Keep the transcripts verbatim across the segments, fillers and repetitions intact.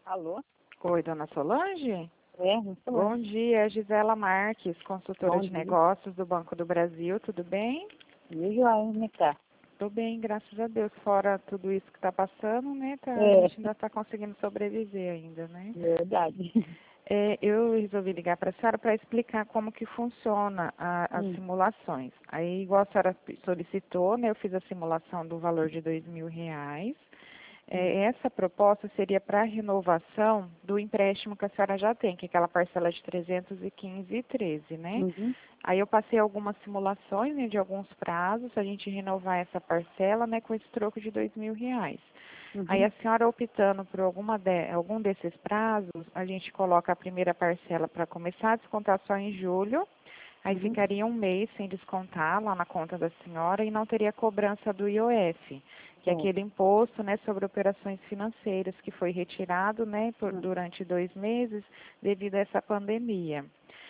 Alô? Oi, dona Solange? É, não sou Bom eu. dia, é Gisela Marques, consultora Bom de dia. negócios do Banco do Brasil, tudo bem? E joia, né, tá? Tô bem, graças a Deus. Fora tudo isso que tá passando, né? Tá, a É, gente ainda tá conseguindo sobreviver ainda, né? verdade. É, eu resolvi ligar para a senhora para explicar como que funciona a- as Hum, simulações. Aí, igual a senhora solicitou, né? Eu fiz a simulação do valor de dois mil reais. hum, É, essa proposta seria para a renovação do empréstimo que a senhora já tem, que é aquela parcela de trezentos e quinze e treze, né? uhum, Aí eu passei algumas simulações, né, de alguns prazos, a gente renovar essa parcela, né, com esse troco de dois mil reais. Aí uhum, a senhora optando por alguma de, algum desses prazos, a gente coloca a primeira parcela para começar a descontar só em julho, aí uhum. ficaria um mês sem descontar lá na conta da senhora e não teria cobrança do I O F, que é É, aquele imposto, né, sobre operações financeiras que foi retirado, né, por, hum, durante dois meses devido a essa pandemia.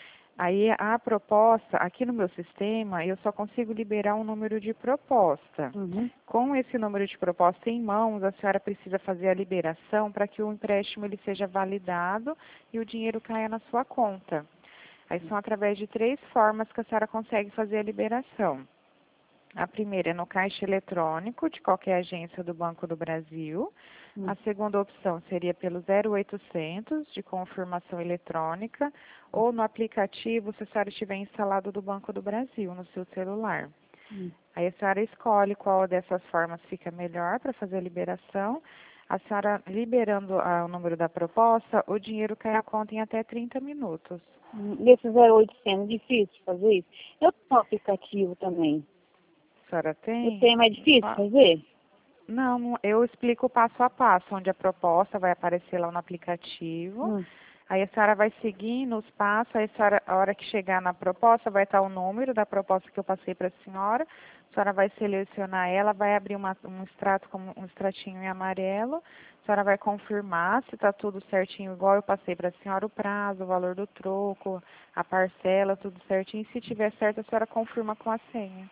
Aí a proposta, aqui no meu sistema, eu só consigo liberar um número de proposta. uhum, Com esse número de proposta em mãos, a senhora precisa fazer a liberação para que o empréstimo ele seja validado e o dinheiro caia na sua conta. Aí são através de três formas que a senhora consegue fazer a liberação. A primeira é no caixa eletrônico de qualquer agência do Banco do Brasil. hum. A segunda opção seria pelo zero oitocentos de confirmação eletrônica ou no aplicativo, se a senhora estiver instalado do Banco do Brasil no seu celular. Hum. Aí a senhora escolhe qual dessas formas fica melhor para fazer a liberação. A senhora liberando ah, o número da proposta, o dinheiro cai à conta em até trinta minutos. Hum, Desse zero oitocentos, difícil fazer isso? Eu tenho um aplicativo também. A senhora Eu tem? tenho, mas é difícil Fa- fazer? Não, não, eu explico o passo a passo, onde a proposta vai aparecer lá no aplicativo. Hum, Aí a senhora vai seguindo os passos, aí a, senhora, a hora que chegar na proposta, vai estar o número da proposta que eu passei para a senhora. A senhora vai selecionar ela, vai abrir uma, um extrato, como um extratinho em amarelo. A senhora vai confirmar se está tudo certinho, igual eu passei para a senhora, o prazo, o valor do troco, a parcela, tudo certinho. Se tiver certo, a senhora confirma com a senha.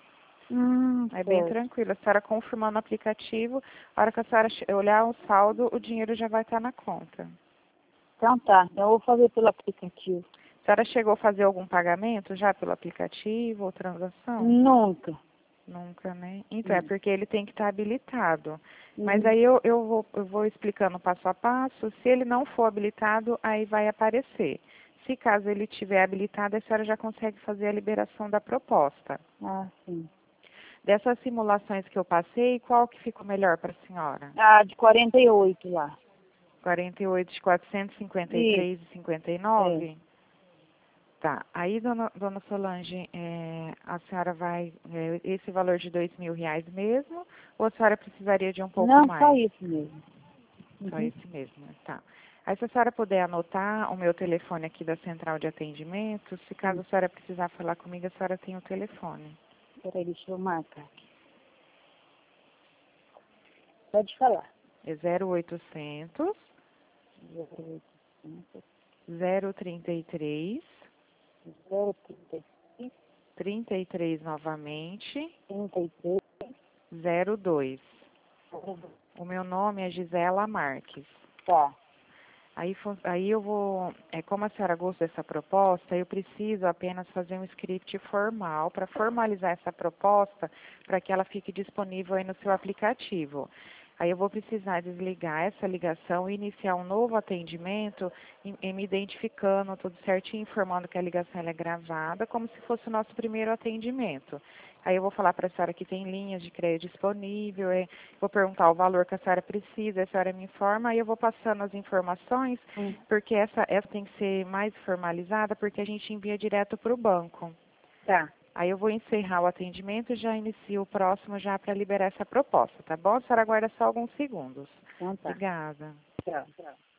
hum, É bem certo. tranquilo. A senhora confirmando no aplicativo, a hora que a senhora che- olhar o saldo, o dinheiro já vai estar na conta. Então tá, eu vou fazer pelo aplicativo. A senhora chegou a fazer algum pagamento já pelo aplicativo ou transação? Nunca. Nunca, né? Então, é Hum, porque ele tem que estar habilitado. Mas uhum, aí eu, eu, vou, eu vou explicando passo a passo. Se ele não for habilitado, aí vai aparecer. Se caso ele estiver habilitado, a senhora já consegue fazer a liberação da proposta. ah, sim. Dessas simulações que eu passei, qual que ficou melhor para a senhora? Ah, de quarenta e oito lá. quarenta e oito de quatrocentos e cinquenta e Isso, três e cinquenta e é. nove? Tá. Aí, dona, dona Solange, é, a senhora vai, é, esse valor de dois mil reais mesmo, ou a senhora precisaria de um pouco Não, só mais? isso mesmo. Só Uhum. esse mesmo, né? Tá. Aí, se a senhora puder anotar o meu telefone aqui da central de atendimento, se caso Hum. a senhora precisar falar comigo, a senhora tem o telefone. Peraí, deixa eu marcar aqui. Pode falar. É zero oitocentos, zero oitocentos, zero trinta e três, zero trinta e seis, trinta e três novamente, trinta e três, zero dois. zero. O meu nome é Gisela Marques. Tá. Aí, fun- aí eu vou, é, como a senhora gosta dessa proposta, eu preciso apenas fazer um script formal para formalizar essa proposta para que ela fique disponível aí no seu aplicativo. Aí eu vou precisar desligar essa ligação e iniciar um novo atendimento, em, em me identificando tudo certinho, informando que a ligação ela é gravada, como se fosse o nosso primeiro atendimento. Aí eu vou falar para a senhora que tem linhas de crédito disponível, é, vou perguntar o valor que a senhora precisa, a senhora me informa, aí eu vou passando as informações, Hum. porque essa, essa tem que ser mais formalizada, porque a gente envia direto para o banco. Tá. Aí eu vou encerrar o atendimento e já inicio o próximo já para liberar essa proposta, tá bom? A senhora aguarda só alguns segundos. Então tá. Obrigada. Tchau.